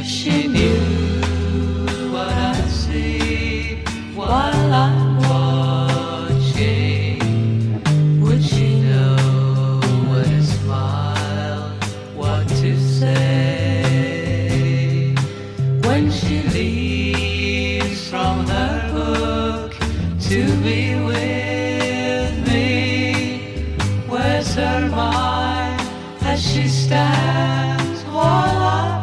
she knew what I see while I'm watching, would she know what to smile, what to say when she leaves from her book to be with me? Where's her mind as she stands while I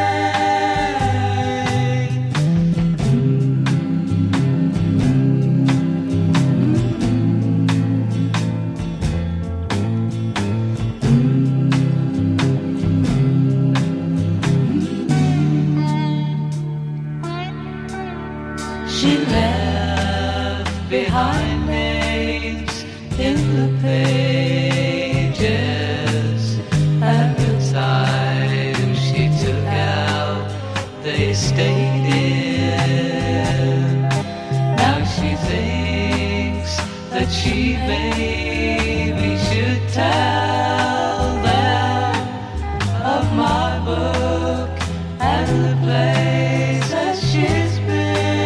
She left behind names in the pages. At the time she took out, they stayed in. Now she thinks that she maybe should tell them of my book and the places she's been.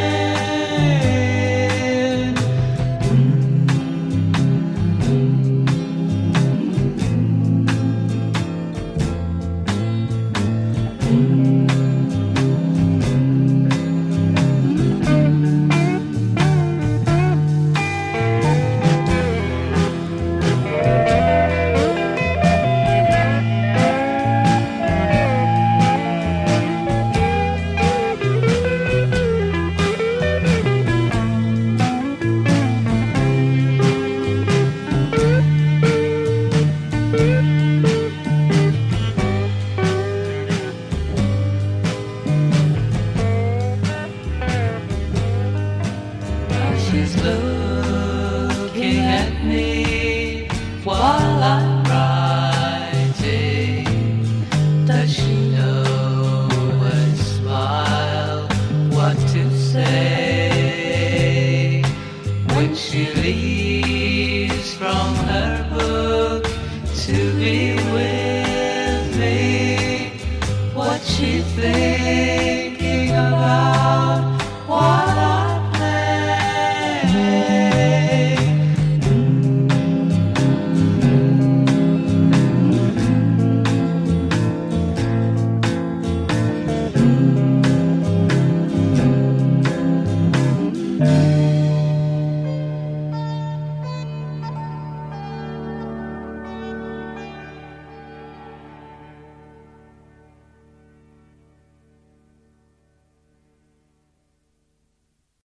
She's looking at me while I'm writing. Does she know what to smile, what to say when she leaves from her book to be with